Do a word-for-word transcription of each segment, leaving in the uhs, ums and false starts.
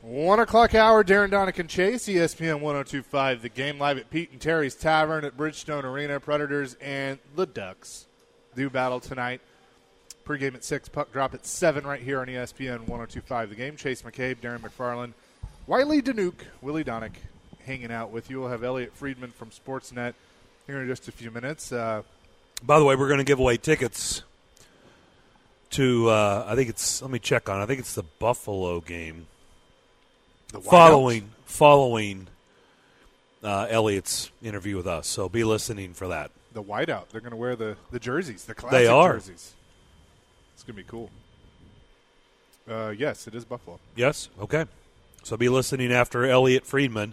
One o'clock hour, Darren Donican Chase, E S P N one oh two point five. The Game live at Pete and Terry's Tavern at Bridgestone Arena. Predators and the Ducks do battle tonight. Pre-game at six, puck drop at seven right here on E S P N one oh two point five. The Game, Chase McCabe, Darren McFarland, Wiley Danuke, Willie Donick hanging out with you. We'll have Elliot Friedman from Sportsnet here in just a few minutes. Uh, By the way, we're going to give away tickets to, uh, I think it's, let me check on it. I think it's the Buffalo game. the Following following uh, Elliot's interview with us. So be listening for that. The whiteout. They're going to wear the, the jerseys, the classic They are. jerseys. It's going to be cool. Uh, yes, it is Buffalo. Yes? Okay. So be listening after Elliot Friedman.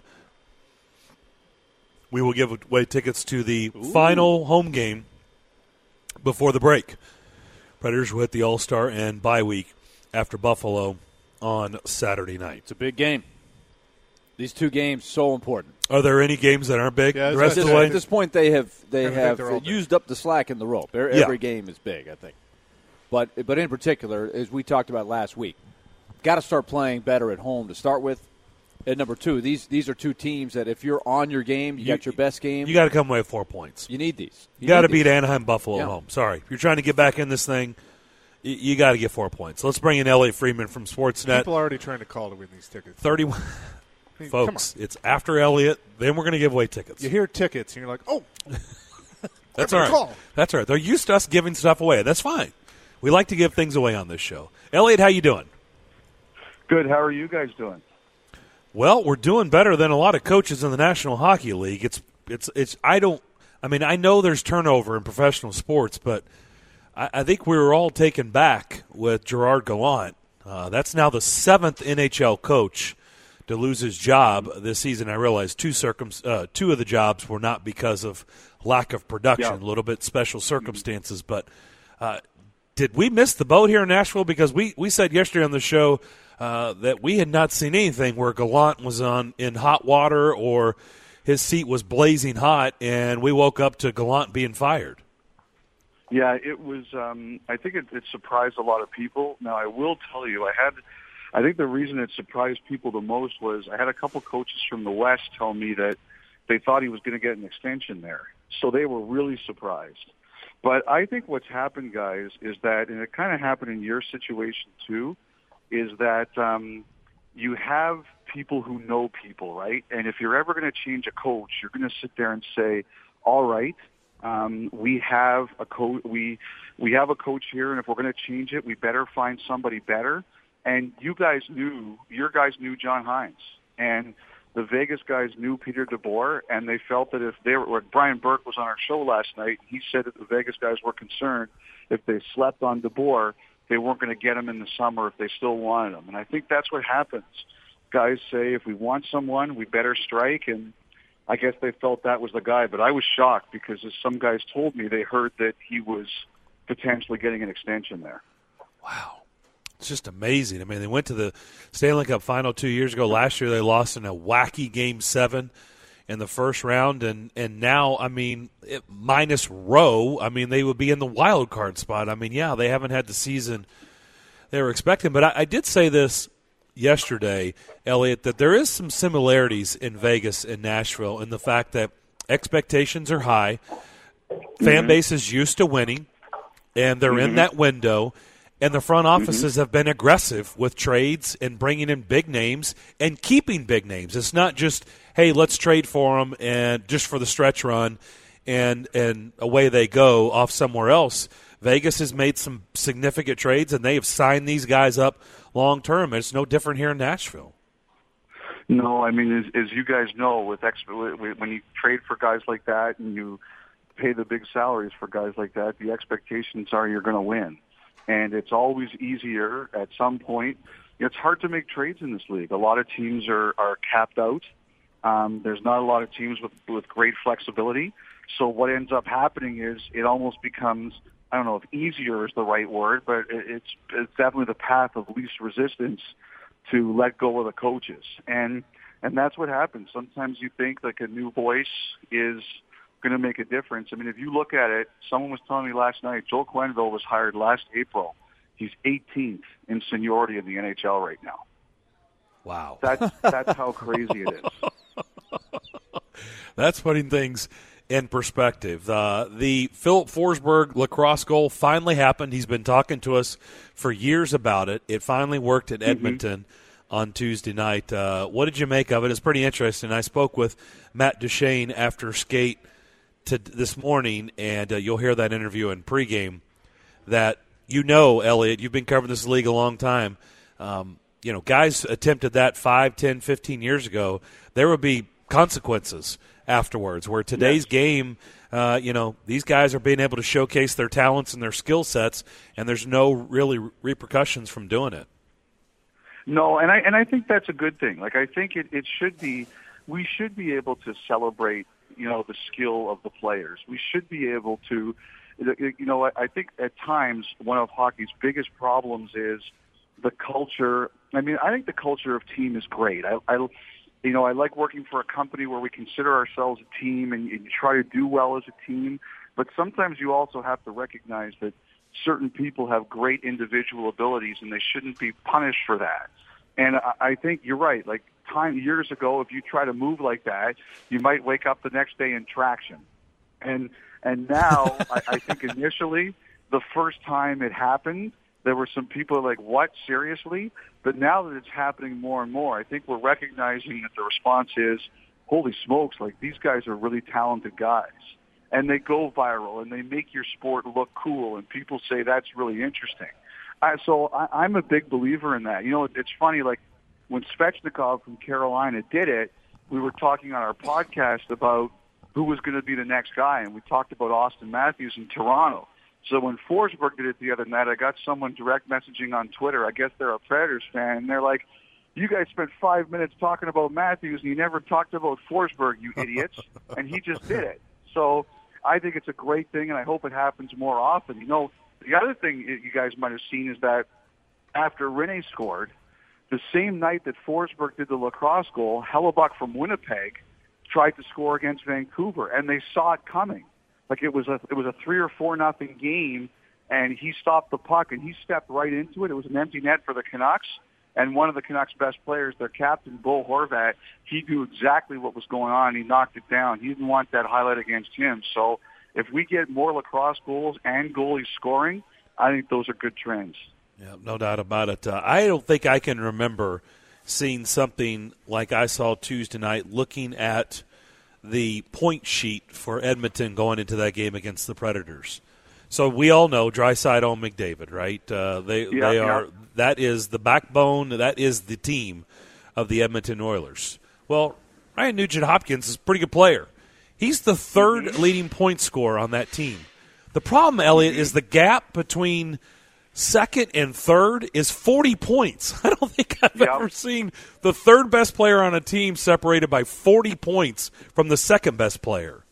We will give away tickets to the Ooh. final home game before the break. Predators will hit the All-Star and bye week after Buffalo on Saturday night. It's a big game. These two games so important. Are there any games that aren't big Yeah, the rest that's of the right. way? At this point, they have they I think have they're all big. used up the slack in the rope. Every Yeah. game is big, I think. But but in particular, as we talked about last week, got to start playing better at home to start with. And number two, these these are two teams that if you're on your game, you, You- got your best game. You got to come away with four points. You need these. You got to need beat these. Anaheim, Buffalo Yeah. at home. Sorry. If you're trying to get back in this thing, you, you got to get four points. Let's bring in Elliot Friedman from Sportsnet. People are already trying to call to win these tickets. thirty-one I mean, come Folks, it's after Elliot. Then we're going to give away tickets. You hear tickets, and you're like, oh, That's I'm all right. gonna call. That's all right. They're used to us giving stuff away. That's fine. We like to give things away on this show. Elliot, how you doing? Good. How are you guys doing? Well, we're doing better than a lot of coaches in the National Hockey League. It's it's it's. I don't. I mean, I know there's turnover in professional sports, but I, I think we were all taken back with Gerard Gallant. Uh, that's now the seventh N H L coach to lose his job this season. I realize two circum uh, two of the jobs were not because of lack of production, Yeah. a little bit special circumstances. But uh, did we miss the boat here in Nashville? Because we, we said yesterday on the show uh, that we had not seen anything where Gallant was on in hot water or his seat was blazing hot, and we woke up to Gallant being fired. Yeah, it was. Um, I think it, it surprised a lot of people. Now, I will tell you, I had. I think the reason it surprised people the most was I had a couple coaches from the West tell me that they thought he was going to get an extension there, so they were really surprised. But I think what's happened, guys, is that, and it kind of happened in your situation too, is that um, you have people who know people, right? And if you're ever going to change a coach, you're going to sit there and say, all right, um, we have a coach, we, we have a coach here, and if we're going to change it, we better find somebody better. And you guys knew, your guys knew John Hines. And the Vegas guys knew Peter DeBoer, and they felt that if they were, Brian Burke was on our show last night, and he said that the Vegas guys were concerned if they slept on DeBoer, they weren't going to get him in the summer if they still wanted him. And I think that's what happens. Guys say, if we want someone, we better strike, and I guess they felt that was the guy. But I was shocked because, as some guys told me, they heard that he was potentially getting an extension there. Wow. It's just amazing. I mean, they went to the Stanley Cup final two years ago. Last year they lost in a wacky game seven in the first round, and, and now, I mean, it, minus Rowe, I mean, they would be in the wild card spot. I mean, yeah, they haven't had the season they were expecting. But I, I did say this yesterday, Elliot, that there is some similarities in Vegas and Nashville in the fact that expectations are high, fan base is used to winning, and they're in that window. And the front offices mm-hmm. have been aggressive with trades and bringing in big names and keeping big names. It's not just, hey, let's trade for them and just for the stretch run and and away they go off somewhere else. Vegas has made some significant trades, and they have signed these guys up long term. It's no different here in Nashville. No, I mean, as, as you guys know, with ex- when you trade for guys like that and you pay the big salaries for guys like that, the expectations are you're going to win. And it's always easier at some point. It's hard to make trades in this league. A lot of teams are, are capped out. Um, there's not a lot of teams with, with great flexibility. So what ends up happening is it almost becomes, I don't know if easier is the right word, but it, it's, it's definitely the path of least resistance to let go of the coaches. And, and that's what happens. Sometimes you think like a new voice is going to make a difference. I mean, if you look at it, someone was telling me last night, Joel Quenneville was hired last April. He's eighteenth in seniority in the N H L right now. Wow. That's, that's how crazy it is. That's putting things in perspective. Uh, the Philip Forsberg lacrosse goal finally happened. He's been talking to us for years about it. It finally worked at Edmonton mm-hmm. on Tuesday night. Uh, what did you make of it? It's pretty interesting. I spoke with Matt Duchene after skate to this morning, and uh, you'll hear that interview in pregame. That you know, Elliot, you've been covering this league a long time. Um, you know, guys attempted that five, ten, fifteen years ago. There would be consequences afterwards, where today's yes. game, uh, you know, these guys are being able to showcase their talents and their skill sets, and there's no really repercussions from doing it. No, and I and I think that's a good thing. Like, I think it, it should be, we should be able to celebrate, you know, the skill of the players. We should be able to, you know, I think at times one of hockey's biggest problems is the culture. I mean, I think the culture of team is great. I, I You know, I like working for a company where we consider ourselves a team and you try to do well as a team. But sometimes you also have to recognize that certain people have great individual abilities and they shouldn't be punished for that. And I think you're right. Like time years ago, if you try to move like that, you might wake up the next day in traction. And and now I, I think initially the first time it happened, there were some people like, what, seriously? But now that it's happening more and more, I think we're recognizing that the response is, holy smokes, like these guys are really talented guys. And they go viral and they make your sport look cool and people say that's really interesting. Uh, so I, I'm a big believer in that. You know, it, it's funny, like when Svechnikov from Carolina did it, we were talking on our podcast about who was going to be the next guy, and we talked about Austin Matthews in Toronto. So when Forsberg did it the other night, I got someone direct messaging on Twitter. I guess they're a Predators fan, and they're like, you guys spent five minutes talking about Matthews, and you never talked about Forsberg, you idiots. And he just did it. So I think it's a great thing, and I hope it happens more often. You know, the other thing you guys might have seen is that after Rinne scored, the same night that Forsberg did the lacrosse goal, Hellebuck from Winnipeg tried to score against Vancouver, and they saw it coming. Like it was a it was a three or four nothing game, and he stopped the puck and he stepped right into it. It was an empty net for the Canucks, and one of the Canucks' best players, their captain, Bo Horvat, he knew exactly what was going on. He knocked it down. He didn't want that highlight against him. So if we get more lacrosse goals and goalies scoring, I think those are good trends. Yeah, no doubt about it. Uh, I don't think I can remember seeing something like I saw Tuesday night, looking at the point sheet for Edmonton going into that game against the Predators. So we all know Draisaitl and McDavid, right? Uh, they yeah, they yeah. are that is the backbone. That is the team of the Edmonton Oilers. Well, Ryan Nugent-Hopkins is a pretty good player. He's the third mm-hmm. leading point scorer on that team. The problem, Elliot, mm-hmm. is the gap between second and third is forty points. I don't think I've yep. ever seen the third best player on a team separated by forty points from the second best player.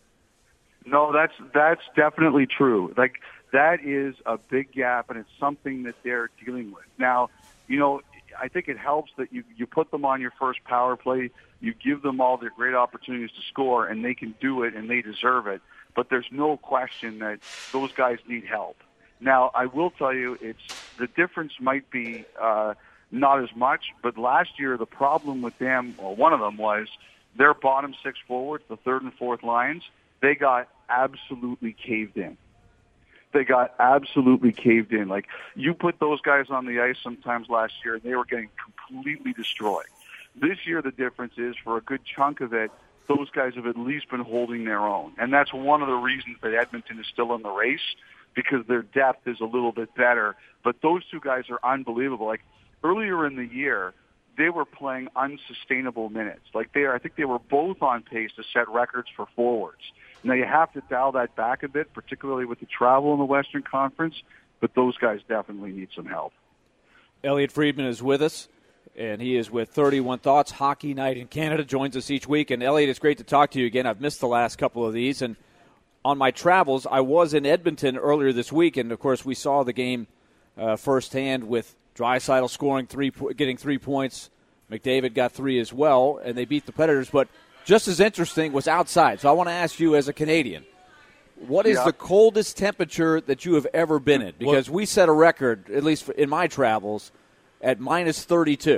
No, that's that's definitely true. Like that is a big gap, and it's something that they're dealing with. Now, you know, I think it helps that you you put them on your first power play, you give them all their great opportunities to score, and they can do it, and they deserve it. But there's no question that those guys need help. Now, I will tell you, it's the difference might be uh, not as much, but last year the problem with them, or one of them, was their bottom six forwards, the third and fourth lines, they got absolutely caved in. They got absolutely caved in. Like, you put those guys on the ice sometimes last year, and they were getting completely destroyed. This year the difference is, for a good chunk of it, those guys have at least been holding their own. And that's one of the reasons that Edmonton is still in the race, because their depth is a little bit better. But those two guys are unbelievable. Like, earlier in the year, they were playing unsustainable minutes. Like, they are, I think they were both on pace to set records for forwards. Now, you have to dial that back a bit, particularly with the travel in the Western Conference, but those guys definitely need some help. Elliot Friedman is with us, and he is with thirty-one Thoughts, Hockey Night in Canada, joins us each week. And, Elliot, it's great to talk to you again. I've missed the last couple of these, and on my travels, I was in Edmonton earlier this week, and, of course, we saw the game uh, firsthand with Draisaitl scoring three, getting three points. McDavid got three as well, and they beat the Predators. But just as interesting was outside. So I want to ask you, as a Canadian, what is yeah. the coldest temperature that you have ever been in? Because we set a record, at least in my travels, at minus thirty-two.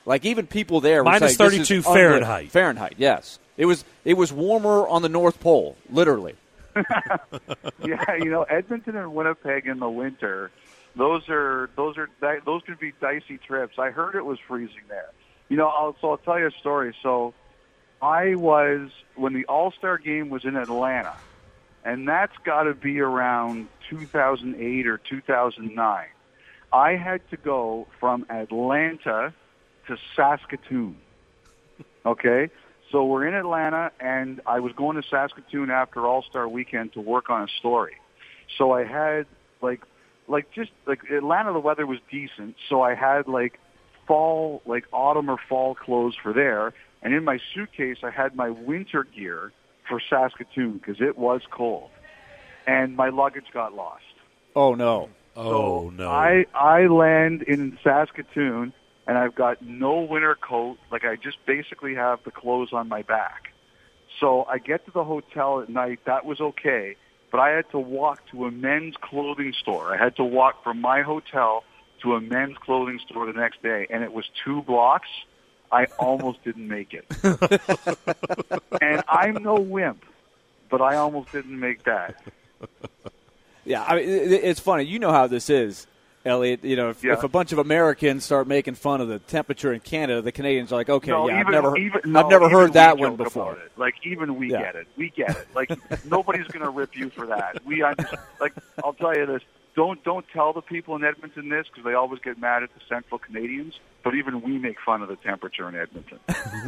Like even people there were Minus saying, this thirty-two is Fahrenheit. unbelievable. Fahrenheit, yes. It was it was warmer on the North Pole, literally. Yeah, you know, Edmonton and Winnipeg in the winter, those are those are those could be dicey trips. I heard it was freezing there. You know, I'll, so I'll tell you a story. So I was when the All-Star game was in Atlanta, and that's got to be around two thousand eight or two thousand nine. I had to go from Atlanta to Saskatoon. Okay? So we're in Atlanta, and I was going to Saskatoon after All-Star Weekend to work on a story. So I had, like, like just, like, Atlanta, the weather was decent, so I had, like, fall, like, autumn or fall clothes for there. And in my suitcase, I had my winter gear for Saskatoon because it was cold. And my luggage got lost. Oh, no. Oh, so no. I, I land in Saskatoon, and I've got no winter coat. Like, I just basically have the clothes on my back. So I get to the hotel at night. That was okay. But I had to walk to a men's clothing store. I had to walk from my hotel to a men's clothing store the next day, and it was two blocks. I almost didn't make it. And I'm no wimp, but I almost didn't make that. Yeah, I mean, it's funny. You know how this is, Elliot. You know, if, Yeah. if a bunch of Americans start making fun of the temperature in Canada, the Canadians are like, okay, No, yeah, even, I've never, even, I've no, never even heard we that one joke before. about it. Like, even we Yeah. get it. We get it. Like, nobody's going to rip you for that. We understand. Like, I'll tell you this. Don't don't tell the people in Edmonton this because they always get mad at the Central Canadians. But even we make fun of the temperature in Edmonton.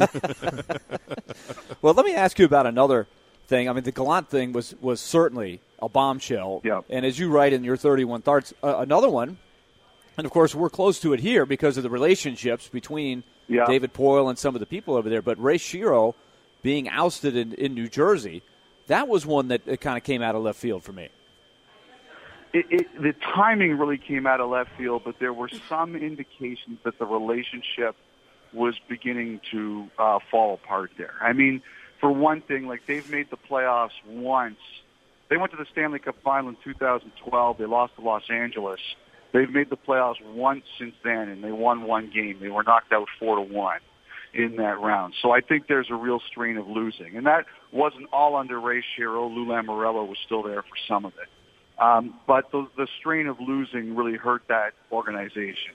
Well, let me ask you about another thing. I mean, the Gallant thing was, was certainly a bombshell. Yeah. And as you write in your thirty-one Thoughts, uh, another one, and of course we're close to it here because of the relationships between Yeah. David Poile and some of the people over there. But Ray Shero being ousted in, in New Jersey, that was one that kind of came out of left field for me. It, it, the timing really came out of left field, but there were some indications that the relationship was beginning to uh, fall apart there. I mean, for one thing, like they've made the playoffs once. They went to the Stanley Cup Final in two thousand twelve. They lost to Los Angeles. They've made the playoffs once since then, and they won one game. They were knocked out four to one in that round. So I think there's a real strain of losing, and that wasn't all under Ray Shero. Lou Lamoriello was still there for some of it. Um, but the, the strain of losing really hurt that organization.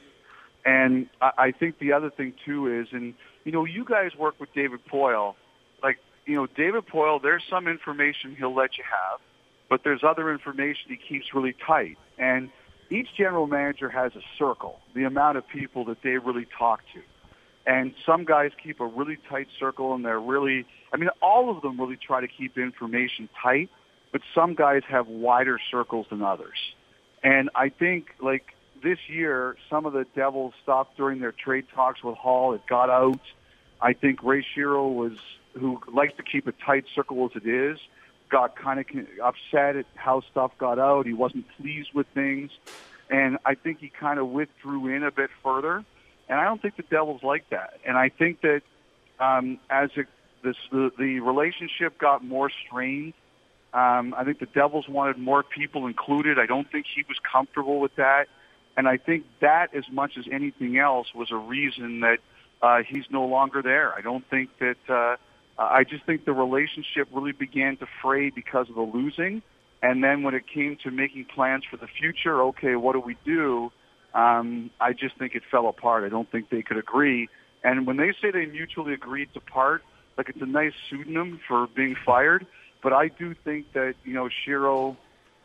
And I, I think the other thing, too, is, and, you know, you guys work with David Poile. Like, you know, David Poile, there's some information he'll let you have, but there's other information he keeps really tight. And each general manager has a circle, the amount of people that they really talk to. And some guys keep a really tight circle, and they're really, I mean, all of them really try to keep information tight, but some guys have wider circles than others. And I think, like, this year, some of the Devils stopped during their trade talks with Hall. It got out. I think Ray Shero was, who likes to keep a tight circle as it is, got kind of upset at how stuff got out. He wasn't pleased with things. And I think he kind of withdrew in a bit further. And I don't think the Devils like that. And I think that um, as it, this, the, the relationship got more strained, Um, I think the Devils wanted more people included. I don't think he was comfortable with that. And I think that, as much as anything else, was a reason that uh, he's no longer there. I don't think that uh, – I just think the relationship really began to fray because of the losing. And then when it came to making plans for the future, okay, what do we do? Um, I just think it fell apart. I don't think they could agree. And when they say they mutually agreed to part, like it's a nice pseudonym for being fired – but I do think that, you know, Shero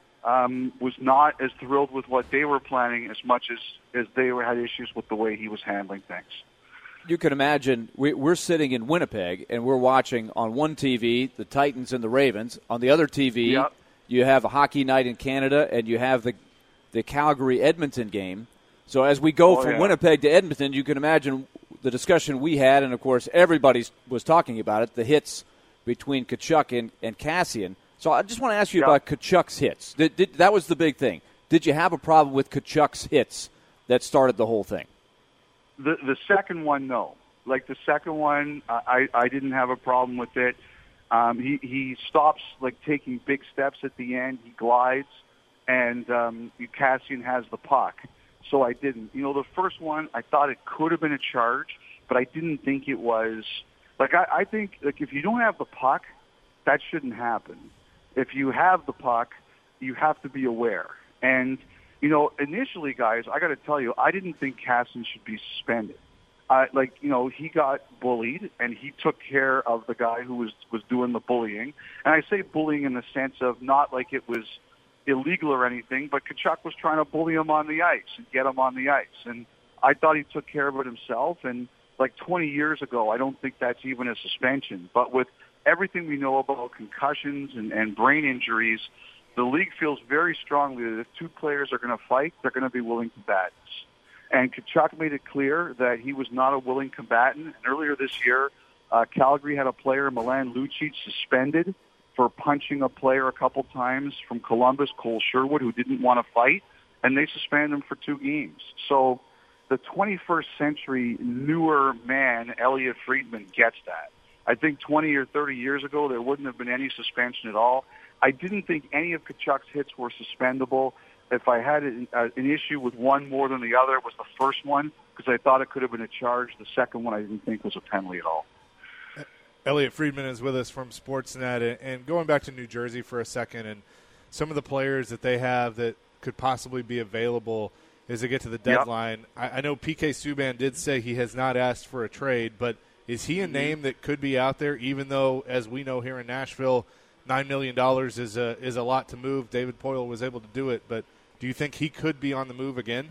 um, was not as thrilled with what they were planning as much as, as they were, had issues with the way he was handling things. You can imagine we, we're sitting in Winnipeg, and we're watching on one T V the Titans and the Ravens. On the other T V, yep. you have a hockey night in Canada, and you have the, the Calgary-Edmonton game. So as we go oh, from yeah. Winnipeg to Edmonton, you can imagine the discussion we had, and, of course, everybody was talking about it, the hits between Tkachuk and, and Kassian. So I just want to ask you yeah. about Tkachuk's hits. Did, did, that was the big thing. Did you have a problem with Tkachuk's hits that started the whole thing? The the second one, no. Like the second one, I, I didn't have a problem with it. Um, he, he stops, like, taking big steps at the end. He glides, and um, Kassian has the puck. So I didn't. You know, the first one, I thought it could have been a charge. but I didn't think it was like I, I think like if you don't have the puck, that shouldn't happen. If you have the puck, you have to be aware. And you know, initially, guys, I got to tell you, I didn't think Casson should be suspended. Uh, like, you know, he got bullied, and he took care of the guy who was, was doing the bullying. And I say bullying in the sense of not like it was illegal or anything, but Tkachuk was trying to bully him on the ice and get him on the ice. And I thought he took care of it himself. And like twenty years ago, I don't think that's even a suspension. But with everything we know about concussions and, and brain injuries, the league feels very strongly that if two players are going to fight, they're going to be willing combatants. And Tkachuk made it clear that he was not a willing combatant. And earlier this year, uh, Calgary had a player, Milan Lucic, suspended for punching a player a couple times from Columbus, Cole Sherwood, who didn't want to fight, and they suspended him for two games. So the twenty-first century newer man, Elliot Friedman, gets that. I think twenty or thirty years ago, there wouldn't have been any suspension at all. I didn't think any of Tkachuk's hits were suspendable. If I had an, uh, an issue with one more than the other, it was the first one because I thought it could have been a charge. The second one I didn't think was a penalty at all. Elliot Friedman is with us from Sportsnet. And going back to New Jersey for a second and some of the players that they have that could possibly be available as they get to the deadline. Yep. I, I know P K Subban did say he has not asked for a trade, but is he a mm-hmm. name that could be out there, even though, as we know here in Nashville, nine million dollars is a, is a lot to move? David Poile was able to do it, but do you think he could be on the move again?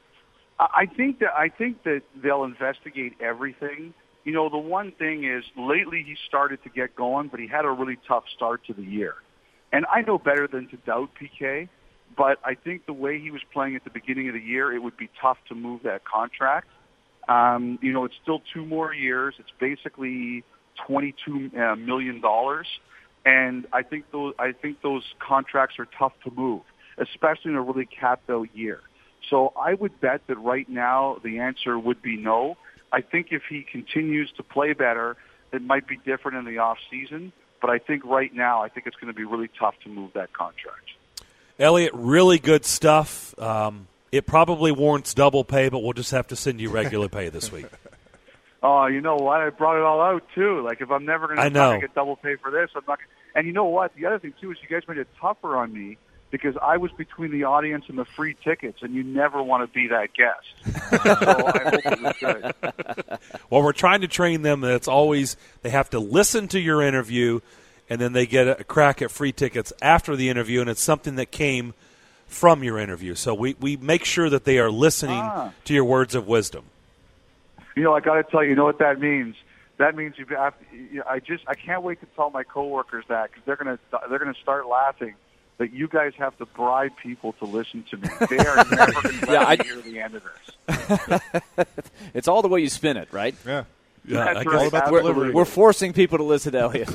I think that I think that they'll investigate everything. You know, the one thing is lately he started to get going, but he had a really tough start to the year. And I know better than to doubt P K, but I think the way he was playing at the beginning of the year, it would be tough to move that contract. Um, you know, it's still two more years. It's basically twenty-two million dollars, and I think those I think those contracts are tough to move, especially in a really capped-out year. So I would bet that right now the answer would be no. I think if he continues to play better, it might be different in the off season. But I think right now, I think it's going to be really tough to move that contract. Elliot, really good stuff. Um, it probably warrants double pay, but we'll just have to send you regular pay this week. Oh, you know what? I brought it all out, too. Like, if I'm never going to get double pay for this, I'm not. And you know what? The other thing, too, is you guys made it tougher on me because I was between the audience and the free tickets, and you never want to be that guest. So I hope it was good. Well, we're trying to train them that it's always they have to listen to your interview, and then they get a crack at free tickets after the interview, and it's something that came from your interview. So we, we make sure that they are listening ah. to your words of wisdom. You know, I got to tell you, you know what that means? That means you have to, I just I can't wait to tell my coworkers that because they're gonna they're gonna start laughing that you guys have to bribe people to listen to me. They are never going to let yeah, me hear the end of this. It's all the way you spin it, right? Yeah. Yeah, That's I right. guess about we're, we're forcing people to listen to Elliot.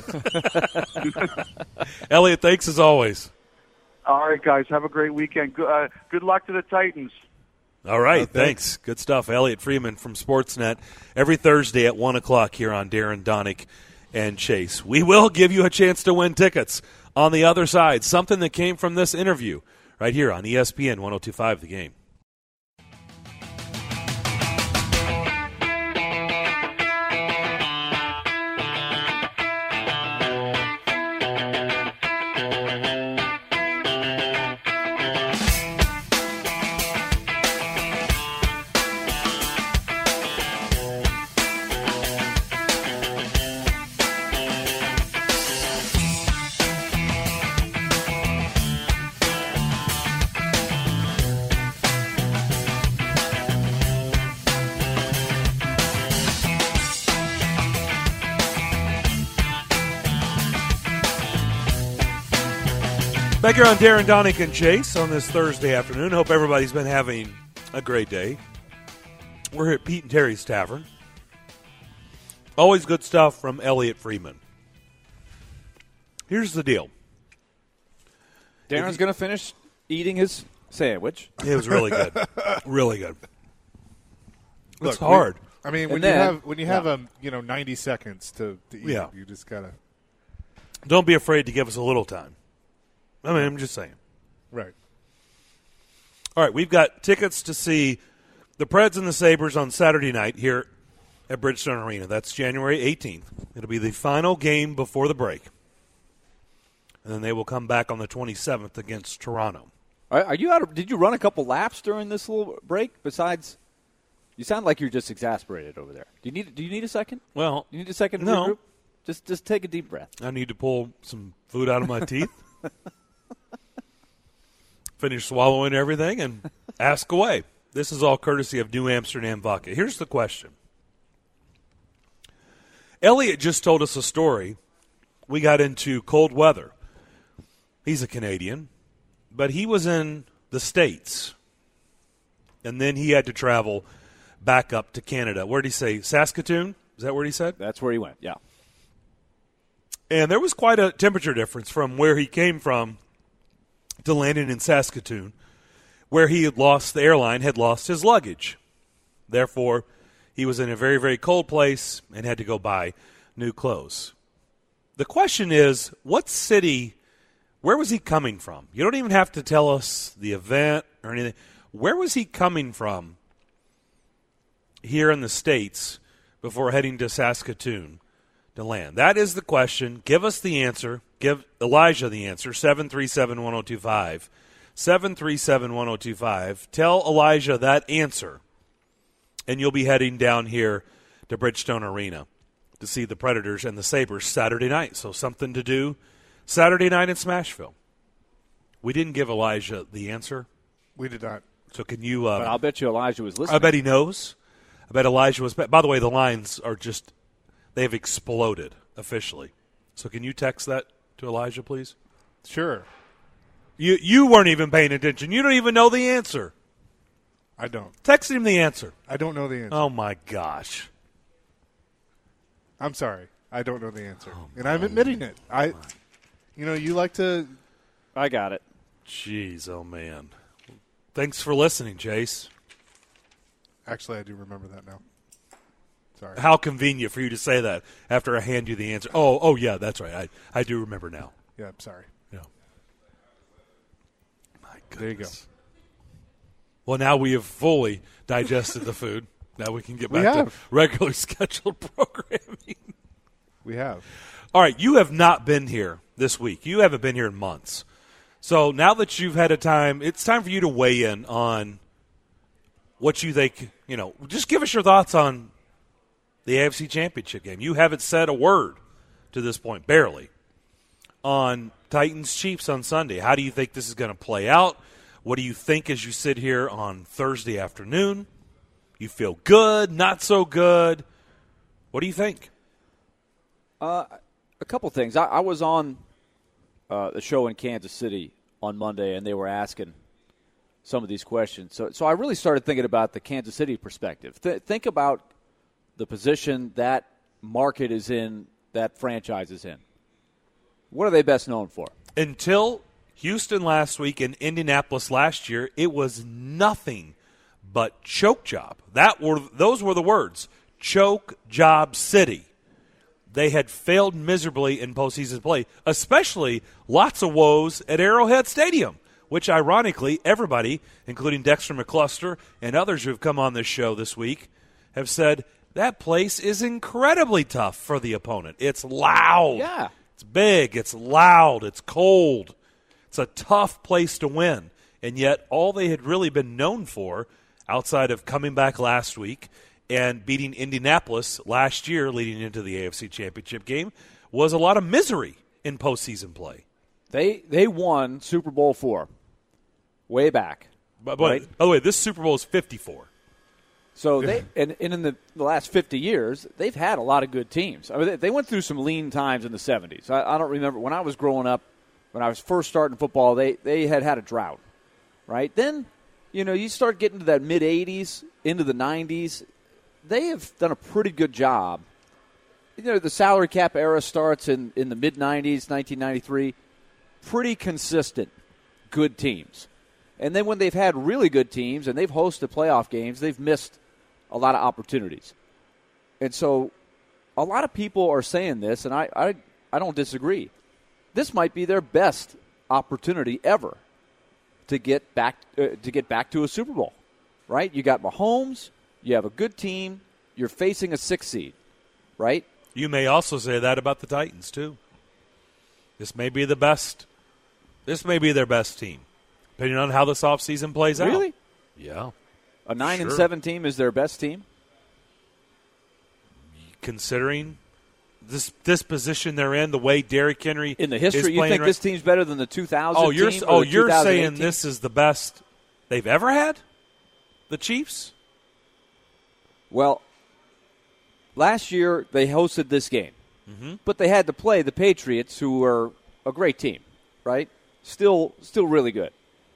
Elliot, thanks as always. All right, guys. Have a great weekend. Good, uh, good luck to the Titans. All right, oh, thanks. thanks. Good stuff. Elliot Friedman from Sportsnet every Thursday at one o'clock here on Darren Donick and Chase. We will give you a chance to win tickets on the other side, something that came from this interview right here on E S P N one oh two point five The Game. Back here on Darren Donick and Chase on this Thursday afternoon. Hope everybody's been having a great day. We're here at Pete and Terry's Tavern. Always good stuff from Elliot Friedman. Here's the deal. Darren's going to finish eating his sandwich. It was really good. Really good. It's Look, hard. We, I mean, when then, you have when you have yeah. um you know ninety seconds to, to eat, Yeah. you just gotta. Don't be afraid to give us a little time. I mean, I'm just saying. Right. All right, we've got tickets to see the Preds and the Sabres on Saturday night here at Bridgestone Arena. That's January eighteenth. It'll be the final game before the break. And then they will come back on the twenty-seventh against Toronto. Are, are you out of, did you run a couple laps during this little break besides – you sound like you're just exasperated over there. Do you need, do you need a second? Well, you need a second to no. regroup? Just, just take a deep breath. I need to pull some food out of my teeth. Finish swallowing everything and ask away. This is all courtesy of New Amsterdam Vodka. Here's the question. Elliot just told us a story. We got into cold weather. He's a Canadian, but he was in the States, and then he had to travel back up to Canada. Where did he say? Saskatoon? Is that where he said? That's where he went, yeah. And there was quite a temperature difference from where he came from to landing in Saskatoon, where he had lost, the airline had lost his luggage. Therefore, he was in a very, very cold place and had to go buy new clothes. The question is, what city, where was he coming from? You don't even have to tell us the event or anything. Where was he coming from here in the States before heading to Saskatoon to land? That is the question. Give us the answer. Give Elijah the answer, seven three seven, one oh two five. seven three seven, one oh two five. Tell Elijah that answer, and you'll be heading down here to Bridgestone Arena to see the Predators and the Sabres Saturday night. So something to do Saturday night in Smashville. We didn't give Elijah the answer. We did not. So can you uh, – But I'll bet you Elijah was listening. I bet he knows. I bet Elijah was – by the way, the lines are just – they have exploded officially. So can you text that to Elijah, please? Sure. You you weren't even paying attention. You don't even know the answer. I don't. Text him the answer. I don't know the answer. Oh, my gosh. I'm sorry. I don't know the answer. Oh, and I'm admitting it. I, You know, you like to – I got it. Jeez, oh, man. Thanks for listening, Chase. Actually, I do remember that now. Sorry. How convenient for you to say that after I hand you the answer. Oh, oh yeah, that's right. I, I do remember now. Yeah, I'm sorry. Yeah. My goodness. There you go. Well, now we have fully digested the food. Now we can get We back to have. regularly scheduled programming. We have. All right, you have not been here this week. You haven't been here in months. So now that you've had a time, it's time for you to weigh in on what you think, you know, just give us your thoughts on the A F C Championship game. You haven't said a word to this point, barely, on Titans-Chiefs on Sunday. How do you think this is going to play out? What do you think as you sit here on Thursday afternoon? You feel good, not so good? What do you think? Uh, a couple things. I, I was on uh, the show in Kansas City on Monday, and they were asking some of these questions. So, so I really started thinking about the Kansas City perspective. Th- think about the position that market is in, that franchise is in. What are they best known for? Until Houston last week and Indianapolis last year, it was nothing but choke job. That were those were the words. Choke job city. They had failed miserably in postseason play, especially lots of woes at Arrowhead Stadium, which ironically everybody, including Dexter McCluster and others who have come on this show this week, have said that place is incredibly tough for the opponent. It's loud. Yeah. It's big. It's loud. It's cold. It's a tough place to win. And yet all they had really been known for, outside of coming back last week and beating Indianapolis last year leading into the A F C Championship game, was a lot of misery in postseason play. They they won Super Bowl four way back. But, but right? by the way, this Super Bowl is fifty-four. So they and, and in the, the last fifty years, they've had a lot of good teams. I mean, they, they went through some lean times in the seventies. I, I don't remember when I was growing up, when I was first starting football. They they had had a drought, right? Then, you know, you start getting to that mid eighties, into the nineties. They have done a pretty good job. You know, the salary cap era starts in, in the mid nineties, nineteen ninety-three. Pretty consistent, good teams. And then when they've had really good teams and they've hosted playoff games, they've missed a lot of opportunities. And so a lot of people are saying this, and I, I, I don't disagree. This might be their best opportunity ever to get back uh, to get back to a Super Bowl, right? You got Mahomes, you have a good team, you're facing a six seed, right? You may also say that about the Titans, too. This may be the best. This may be their best team, depending on how this offseason plays out. Really? Yeah. A nine sure. and seven team is their best team? Considering this this position they're in, the way Derrick Henry in the is history, you think right, this team's better than the two thousand oh, you're, team? Oh, the you're saying team? this is the best they've ever had? The Chiefs? Well, last year they hosted this game, mm-hmm. but they had to play the Patriots, who are a great team, right? Still, still really good.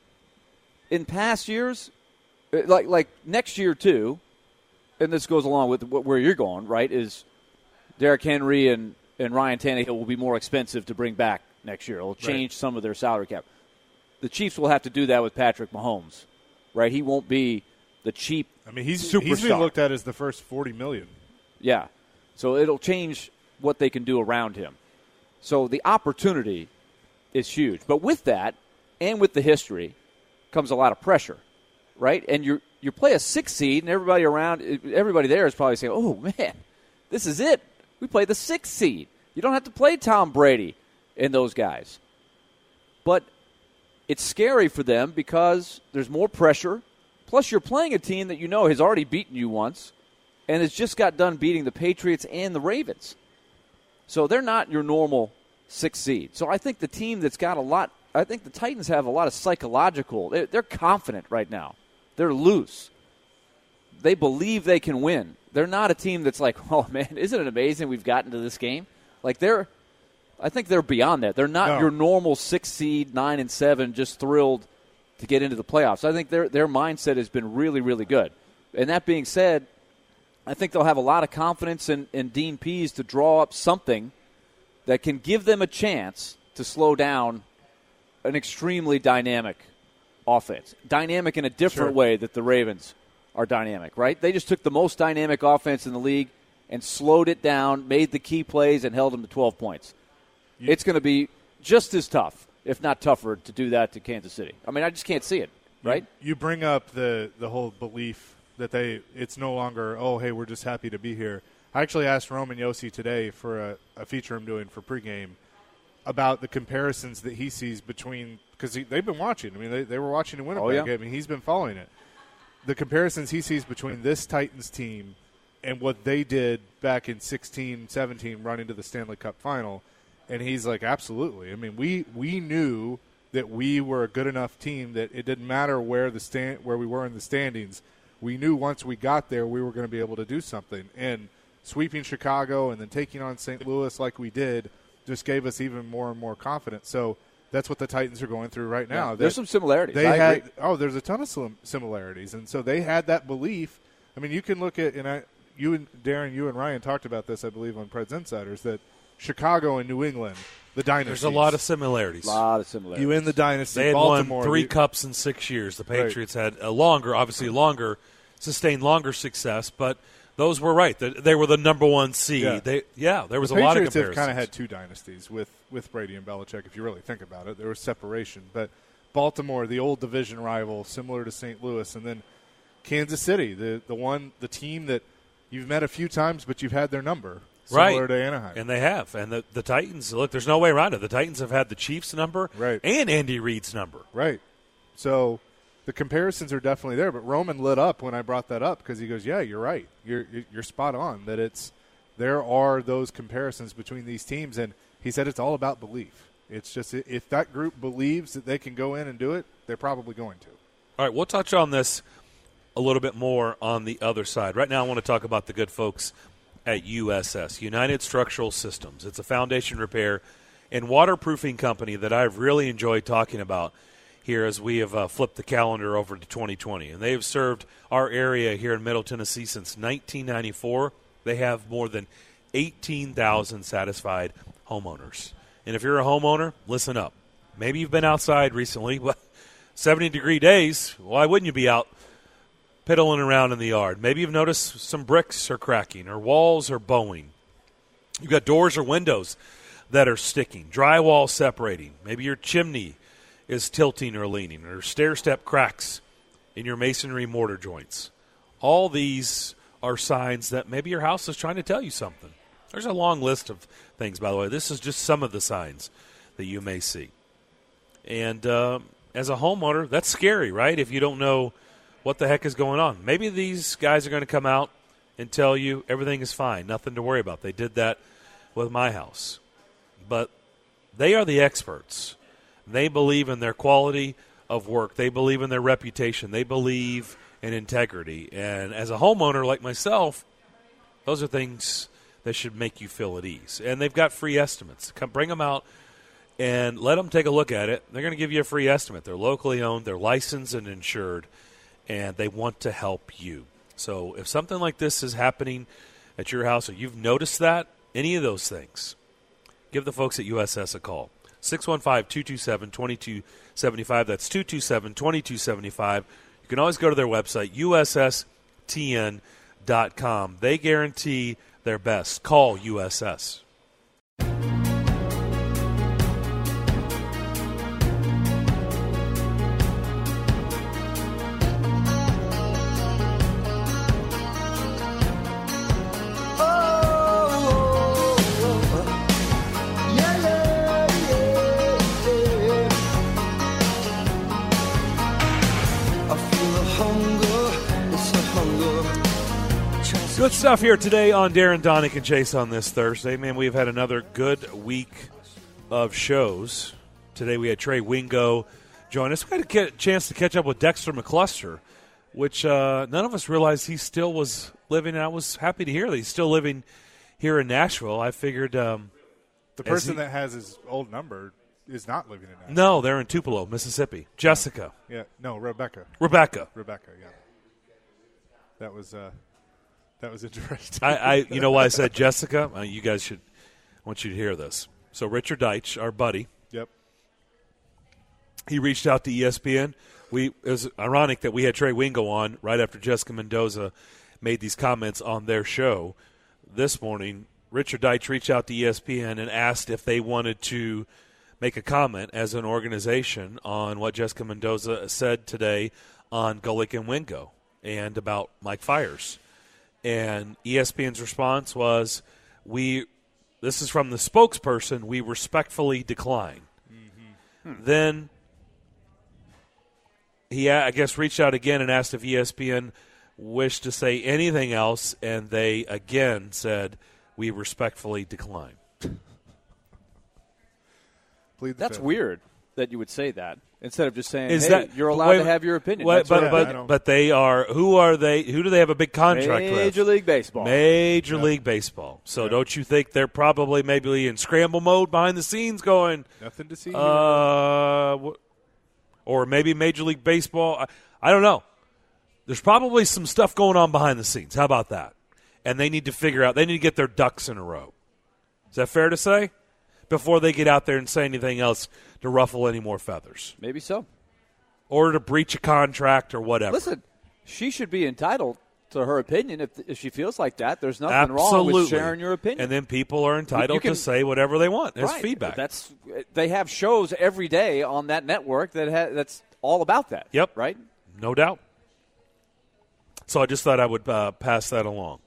In past years, like like next year too, and this goes along with where you're going, right? Is Derrick Henry and, and Ryan Tannehill will be more expensive to bring back next year. It'll change right. some of their salary cap. The Chiefs will have to do that with Patrick Mahomes, right? He won't be the cheap. I mean, he's superstar. He's being looked at as the first forty million dollars. Yeah, so it'll change what they can do around him. So the opportunity is huge. But with that, and with the history, comes a lot of pressure, right? And you you play a six seed, and everybody around, everybody there is probably saying, "Oh man, this is it. We play the six seed. You don't have to play Tom Brady and those guys." But it's scary for them because there's more pressure. Plus, you're playing a team that you know has already beaten you once, and has just got done beating the Patriots and the Ravens. So they're not your normal six seed. So I think the team that's got a lot, I think the Titans have a lot of psychological, they're, they're confident right now. They're loose. They believe they can win. They're not a team that's like, oh, man, isn't it amazing we've gotten to this game? Like, they're, I think they're beyond that. They're not no. your normal six seed, nine and seven, just thrilled to get into the playoffs. I think their their mindset has been really, really good. And that being said, I think they'll have a lot of confidence in, in Dean Pease to draw up something that can give them a chance to slow down an extremely dynamic offense. Dynamic in a different sure. way that the Ravens are dynamic, right? They just took the most dynamic offense in the league and slowed it down, made the key plays, and held them to twelve points. You, it's going to be just as tough, if not tougher, to do that to Kansas City. I mean, I just can't see it, right? You, you bring up the, the whole belief that they it's no longer, oh, hey, we're just happy to be here. I actually asked Roman Yossi today for a, a feature I'm doing for pregame about the comparisons that he sees between – because they've been watching. I mean, they, they were watching the Winnipeg oh, yeah. game, and he's been following it. The comparisons he sees between this Titans team and what they did back in sixteen seventeen running to the Stanley Cup final, and he's like, absolutely. I mean, we, we knew that we were a good enough team that it didn't matter where the stand, where we were in the standings. We knew once we got there we were going to be able to do something. And sweeping Chicago and then taking on Saint Louis like we did just gave us even more and more confidence. So that's what the Titans are going through right now. Yeah, there's some similarities. They I had agree. oh, there's a ton of similarities, and so they had that belief. I mean, you can look at and I, you and Darren, you and Ryan talked about this, I believe, on Preds Insiders, that Chicago and New England, the dynasties. There's a lot of similarities. A lot of similarities. You in the dynasty. They had Baltimore, won three you, cups in six years. The Patriots right. had a longer, obviously longer, sustained longer success, but those were right. They, they were the number one seed. Yeah, they, yeah there was the a lot of Patriots comparisons. have kind of had two dynasties with, with Brady and Belichick, if you really think about it. There was separation. But Baltimore, the old division rival, similar to Saint Louis, and then Kansas City, the, the one, the team that you've met a few times, but you've had their number. Similar right. to Anaheim. And they have. And the, the Titans, look, there's no way around it. The Titans have had the Chiefs' number right. and Andy Reid's number. Right. So the comparisons are definitely there. But Roman lit up when I brought that up because he goes, yeah, you're right. You're, you're spot on that it's there are those comparisons between these teams. And he said it's all about belief. It's just if that group believes that they can go in and do it, they're probably going to. All right, we'll touch on this a little bit more on the other side. Right now I want to talk about the good folks at U S S, United Structural Systems. It's a foundation repair and waterproofing company that I've really enjoyed talking about here as we have uh, flipped the calendar over to twenty twenty. And they have served our area here in Middle Tennessee since nineteen ninety-four. They have more than eighteen thousand satisfied homeowners. And if you're a homeowner, listen up. Maybe you've been outside recently, but seventy-degree days, why wouldn't you be out piddling around in the yard? Maybe you've noticed some bricks are cracking or walls are bowing. You've got doors or windows that are sticking, drywall separating. Maybe your chimney is tilting or leaning, or stair-step cracks in your masonry mortar joints. All these are signs that maybe your house is trying to tell you something. There's a long list of things, by the way. This is just some of the signs that you may see. And uh, as a homeowner, that's scary, right, if you don't know what the heck is going on. Maybe these guys are going to come out and tell you everything is fine, nothing to worry about. They did that with my house. But they are the experts. They believe in their quality of work. They believe in their reputation. They believe in integrity. And as a homeowner like myself, those are things that should make you feel at ease. And they've got free estimates. Come bring them out and let them take a look at it. They're going to give you a free estimate. They're locally owned. They're licensed and insured. And they want to help you. So if something like this is happening at your house or you've noticed that, any of those things, give the folks at U S S a call. six one five, two two seven, two two seven five. That's two two seven, two two seven five. You can always go to their website, U S S T N dot com. They guarantee their best. Call U S S. Good stuff here today on Darren, Donick, and Chase on this Thursday. Man, we've had another good week of shows. Today we had Trey Wingo join us. We had a chance to catch up with Dexter McCluster, which uh, none of us realized he still was living, and I was happy to hear that he's still living here in Nashville. I figured um, the person he, that has his old number is not living in Nashville. No, they're in Tupelo, Mississippi. Jessica. Yeah, no, Rebecca. Rebecca. Rebecca, yeah. That was uh, that was interesting. I, I, you know why I said Jessica? Uh, you guys should. I want you to hear this. So Richard Deitch, our buddy. Yep. He reached out to E S P N. We it was ironic that we had Trey Wingo on right after Jessica Mendoza made these comments on their show this morning. Richard Deitch reached out to E S P N and asked if they wanted to make a comment as an organization on what Jessica Mendoza said today on Golic and Wingo and about Mike Fiers. And E S P N's response was, "We, this is from the spokesperson, we respectfully decline." Mm-hmm. Hmm. Then he, I guess, reached out again and asked if E S P N wished to say anything else, and they again said, "We respectfully decline." That's fifth. weird that you would say that instead of just saying, Is "Hey, that, you're allowed wait, to have your opinion." Wait, but yeah, but, but they are. Who are they? Who do they have a big contract Major with? Major League Baseball. Major yeah. League Baseball. So yeah. don't you think they're probably maybe in scramble mode behind the scenes, going nothing to see? Uh, wh- or maybe Major League Baseball. I, I don't know. There's probably some stuff going on behind the scenes. How about that? And they need to figure out. They need to get their ducks in a row. Is that fair to say? Before they get out there and say anything else to ruffle any more feathers. Maybe so. Or to breach a contract or whatever. Listen, she should be entitled to her opinion if, if she feels like that. There's nothing Absolutely. wrong with sharing your opinion. And then people are entitled can, to say whatever they want as right. feedback. That's They have shows every day on that network that ha- that's all about that. Yep. Right? No doubt. So I just thought I would uh, pass that along.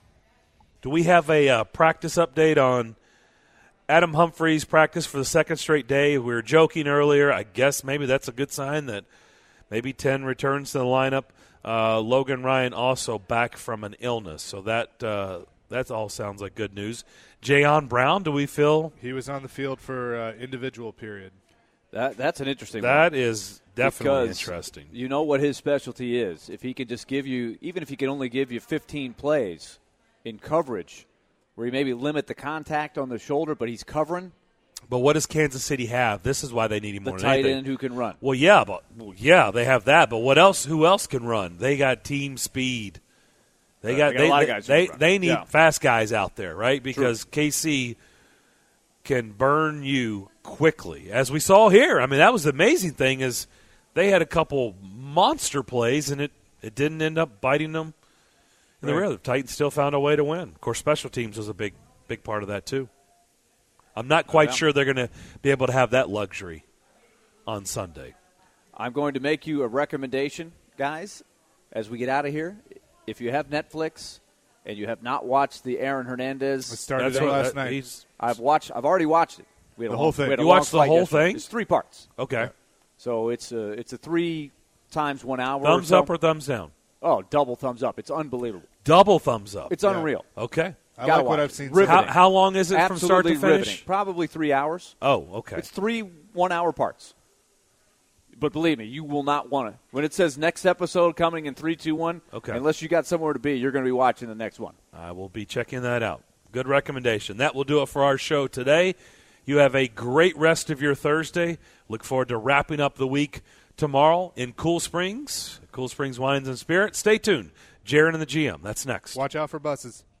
Do we have a uh, practice update on Adam Humphries' practice for the second straight day? We were joking earlier. I guess maybe that's a good sign that maybe ten returns to the lineup. Uh, Logan Ryan also back from an illness. So that uh, that all sounds like good news. Jayon Brown, do we feel? He was on the field for uh, individual period. That That's an interesting That one. is definitely Because interesting. You know what his specialty is. If he could just give you, even if he could only give you fifteen plays in coverage, where he maybe limit the contact on the shoulder, but he's covering. But what does Kansas City have? This is why they need him The more than tight anything. end who can run. Well, yeah, but well, yeah, they have that. But what else? Who else can run? They got team speed. They Uh, got they got they a lot of they, guys who they, can run. they need Yeah. fast guys out there, right? Because K C can burn you quickly, as we saw here. I mean, that was the amazing thing is they had a couple monster plays, and it, it didn't end up biting them in the Right. rear. The Titans still found a way to win. Of course, special teams was a big big part of that too. I'm not quite Yeah. sure they're going to be able to have that luxury on Sunday. I'm going to make you a recommendation, guys, as we get out of here. If you have Netflix, and you have not watched the Aaron Hernandez, I started That's it what- last that- night. he's- I've watched. I've already watched it. We had The a whole long, thing. we had a You long watched the flight whole yesterday. thing? It's three parts. Okay. So it's a it's a three times one hour. Thumbs or so. up or thumbs down? Oh, double thumbs up. It's unbelievable. Double thumbs up. It's Yeah. unreal. Okay. I Gotta like what watch I've it. seen. so Riveting. far. How, how long is it from start Absolutely to finish? riveting. Probably three hours. Oh, okay. It's three one-hour parts. But believe me, you will not want to. When it says next episode coming in three, two, one, Okay. unless you got somewhere to be, you're going to be watching the next one. I will be checking that out. Good recommendation. That will do it for our show today. You have a great rest of your Thursday. Look forward to wrapping up the week tomorrow in Cool Springs, Cool Springs Wines and Spirits. Stay tuned. Jaron and the G M. That's next. Watch out for buses.